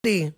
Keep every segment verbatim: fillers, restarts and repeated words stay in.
R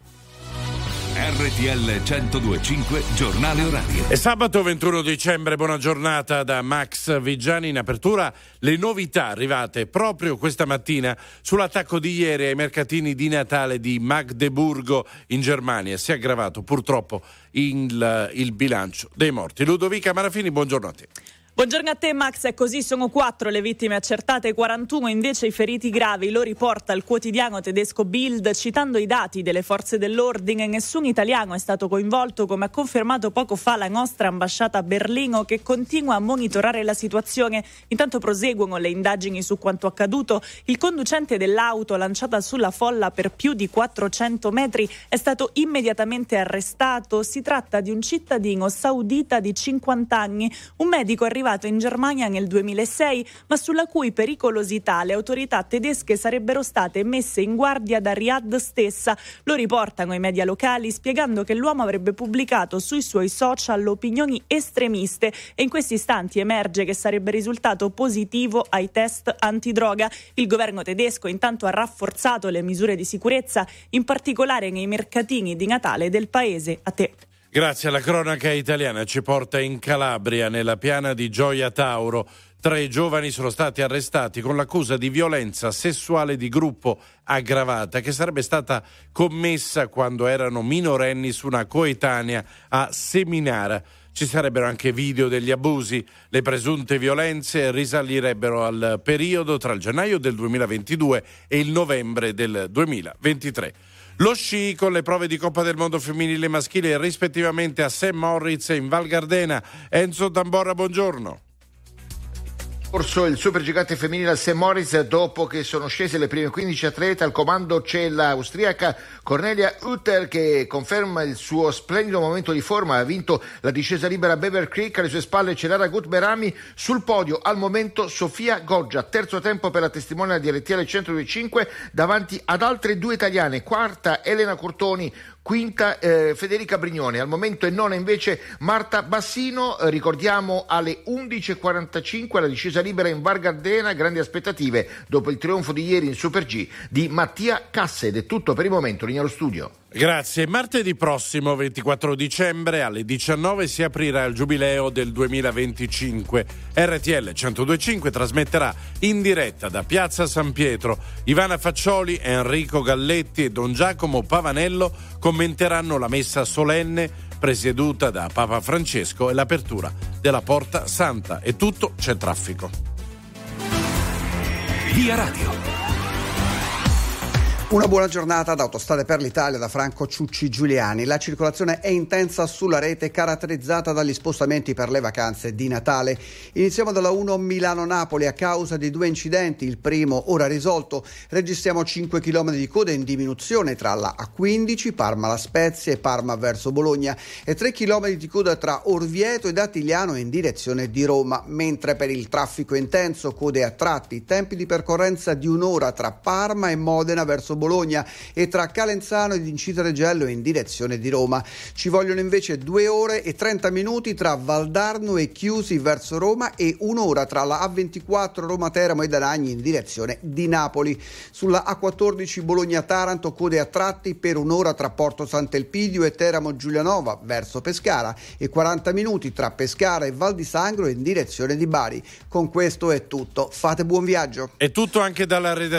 T L centodue e cinque giornale orario. È sabato ventuno dicembre, buona giornata da Max Vigiani. In apertura le novità arrivate proprio questa mattina sull'attacco di ieri ai mercatini di Natale di Magdeburgo in Germania. Si è aggravato purtroppo il, il bilancio dei morti. Ludovica Marafini, buongiorno a te. Buongiorno a te Max, è così, sono quattro le vittime accertate, quarantuno invece i feriti gravi, lo riporta il quotidiano tedesco Bild citando i dati delle forze dell'ordine. Nessun italiano è stato coinvolto, come ha confermato poco fa la nostra ambasciata a Berlino, che continua a monitorare la situazione. Intanto proseguono le indagini su quanto accaduto. Il conducente dell'auto lanciata sulla folla per più di quattrocento metri è stato immediatamente arrestato. Si tratta di un cittadino saudita di cinquanta anni, un medico arrivato in Germania nel duemilasei, ma sulla cui pericolosità le autorità tedesche sarebbero state messe in guardia da Riyadh stessa. Lo riportano i media locali spiegando che l'uomo avrebbe pubblicato sui suoi social opinioni estremiste e in questi istanti emerge che sarebbe risultato positivo ai test antidroga. Il governo tedesco intanto ha rafforzato le misure di sicurezza, in particolare nei mercatini di Natale del paese. A te. Grazie. La cronaca italiana ci porta in Calabria, nella piana di Gioia Tauro. Tre giovani sono stati arrestati con l'accusa di violenza sessuale di gruppo aggravata che sarebbe stata commessa quando erano minorenni su una coetanea a Seminara. Ci sarebbero anche video degli abusi. Le presunte violenze risalirebbero al periodo tra il gennaio del duemilaventidue e il novembre del duemilaventitré. Lo sci con le prove di Coppa del Mondo femminile e maschile rispettivamente a Saint Moritz e in Val Gardena. Enzo Tamborra, buongiorno. Corso il supergigante femminile al Saint Moritz dopo che sono scese le prime quindici atlete. Al comando c'è l'austriaca Cornelia Utter che conferma il suo splendido momento di forma. Ha vinto la discesa libera Bever Creek, alle sue spalle c'è Lara Gutberami, sul podio al momento Sofia Goggia, terzo tempo per la testimonial di R T L centodue e cinque davanti ad altre due italiane, quarta Elena Curtoni, quinta eh, Federica Brignone, al momento è nona invece Marta Bassino. Eh, ricordiamo alle undici e quarantacinque la discesa libera in Val Gardena, grandi aspettative dopo il trionfo di ieri in Super G di Mattia Casse. Ed è tutto per il momento, linea allo studio. Grazie. Martedì prossimo ventiquattro dicembre alle diciannove si aprirà il giubileo del duemilaventicinque. R T L centodue e cinque trasmetterà in diretta da Piazza San Pietro. Ivana Faccioli, Enrico Galletti e Don Giacomo Pavanello commenteranno la messa solenne presieduta da Papa Francesco e l'apertura della Porta Santa. E tutto, c'è traffico. Via Radio. Una buona giornata da Autostrade per l'Italia da Franco Ciucci Giuliani. La circolazione è intensa sulla rete, caratterizzata dagli spostamenti per le vacanze di Natale. Iniziamo dalla uno Milano-Napoli a causa di due incidenti. Il primo ora risolto. Registriamo cinque chilometri di coda in diminuzione tra la A quindici, Parma La Spezia e Parma verso Bologna, e tre chilometri di coda tra Orvieto ed Attigliano in direzione di Roma. Mentre per il traffico intenso, code a tratti, tempi di percorrenza di un'ora tra Parma e Modena verso Bologna. Bologna e tra Calenzano ed Incitareggiello in direzione di Roma. Ci vogliono invece due ore e trenta minuti tra Valdarno e Chiusi verso Roma e un'ora tra la A ventiquattro Roma Teramo e Danagni in direzione di Napoli. Sulla A quattordici Bologna-Taranto code a tratti per un'ora tra Porto Sant'Elpidio e Teramo Giulianova verso Pescara e quaranta minuti tra Pescara e Val di Sangro in direzione di Bari. Con questo è tutto. Fate buon viaggio. È tutto anche dalla redazione.